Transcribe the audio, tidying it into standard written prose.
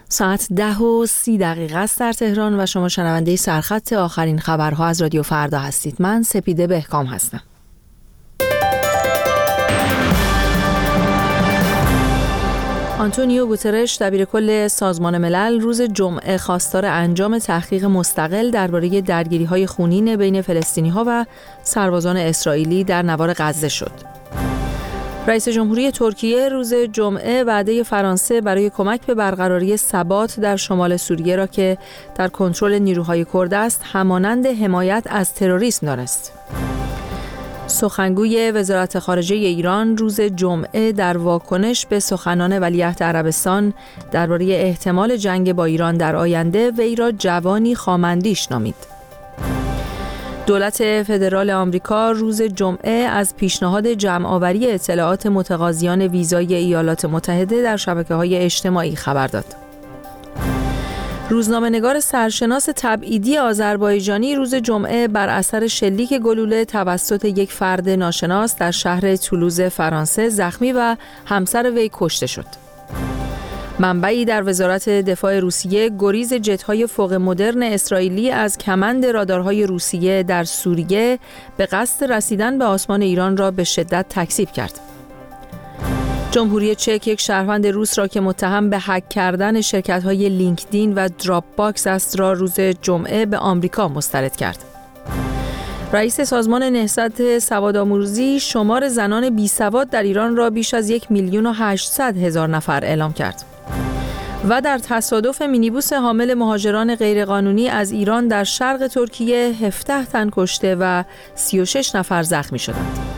ساعت 10:30 است در تهران و شما شنونده سرخط آخرین خبرها از رادیو فردا هستید. من سپیده بهکام هستم. آنتونیو گوترش دبیرکل سازمان ملل روز جمعه خواستار انجام تحقیق مستقل درباره درگیری‌های خونین بین فلسطینی‌ها و سربازان اسرائیلی در نوار غزه شد. رئیس جمهوری ترکیه روز جمعه وعده فرانسه برای کمک به برقراری ثبات در شمال سوریه را که در کنترل نیروهای کرد است همانند حمایت از تروریسم دانست. سخنگوی وزارت خارجه ایران روز جمعه در واکنش به سخنان ولیعهد عربستان درباره احتمال جنگ با ایران در آینده وی را جوانی خامندیش نامید. دولت فدرال آمریکا روز جمعه از پیشنهاد جمع‌آوری اطلاعات متقاضیان ویزای ایالات متحده در شبکه‌های اجتماعی خبر داد. روزنامه‌نگار سرشناس تبعیدی آذربایجانی روز جمعه بر اثر شلیک گلوله توسط یک فرد ناشناس در شهر تولوز فرانسه زخمی و همسر وی کشته شد. منبعی در وزارت دفاع روسیه گریز جت‌های فوق مدرن اسرائیلی از کمند رادارهای روسیه در سوریه به قصد رسیدن به آسمان ایران را به شدت تکذیب کرد. جمهوری چک یک شهروند روس را که متهم به هک کردن شرکت‌های لینکدین و دراپ باکس است را روز جمعه به آمریکا مسترد کرد. رئیس سازمان نهضت سوادآموزی شمار زنان بیسواد در ایران را بیش از 1,800,000 نفر اعلام کرد. و در تصادف مینیبوس حامل مهاجران غیرقانونی از ایران در شرق ترکیه 17 تن کشته و 36 نفر زخمی شدند.